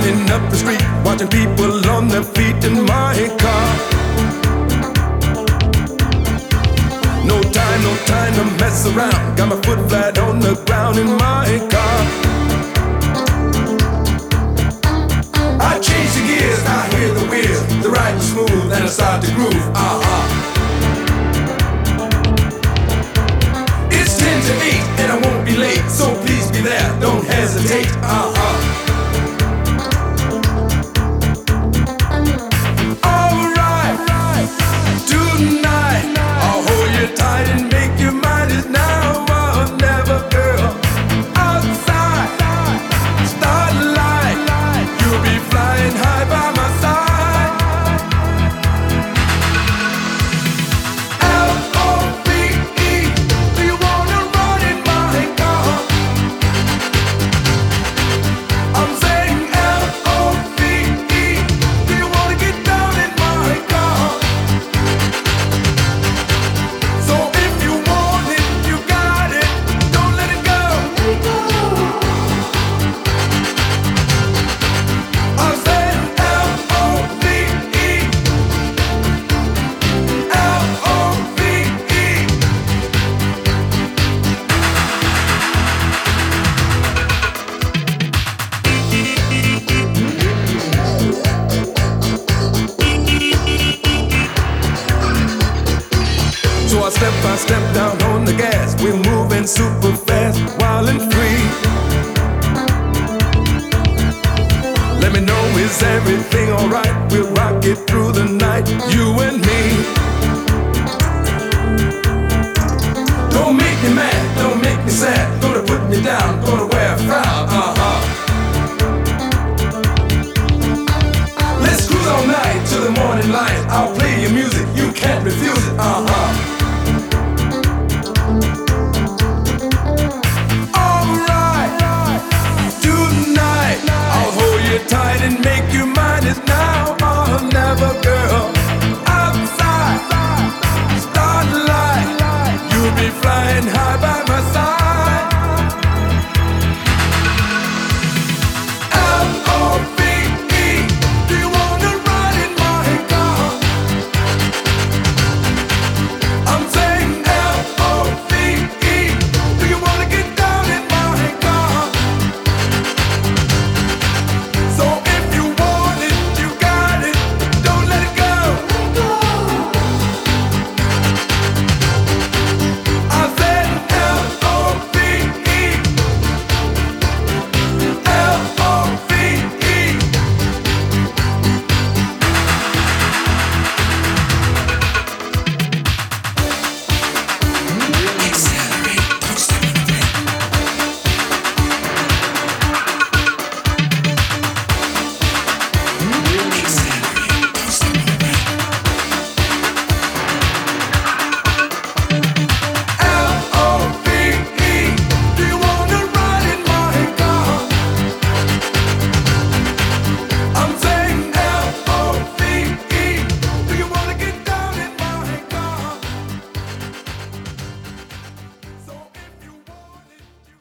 Running up the street, watching people on their feet in my car. No time to mess around. Got my foot flat on the ground in my car. I change the gears, I hear the wheels. The ride is smooth and I start to groove. It's 10 to 8 and I won't be late, so please be there, don't hesitate. Alright, tonight I'll hold you tight and make your mind is now or never, girl. Outside, starlight, you'll be flying high by my side. L-O-V-E, do you wanna run in my car? I'm saying L-O-V-E, do you wanna get down in my car? So if you want it, you got it, don't let it go. I'm saying L-O-V-E, L-O-V-E. So I step by step down on the gas. We're moving super fast, wild and free. Let me know, is everything alright? We'll rock it through the night, you and me. Don't make me mad, don't make me sad. Gonna put me down, gonna wear a frown. Let's cruise all night till the morning light. I'll play your music, you can't refuse it. Alright, tonight I'll hold you tight and make you mine is now or never, girl.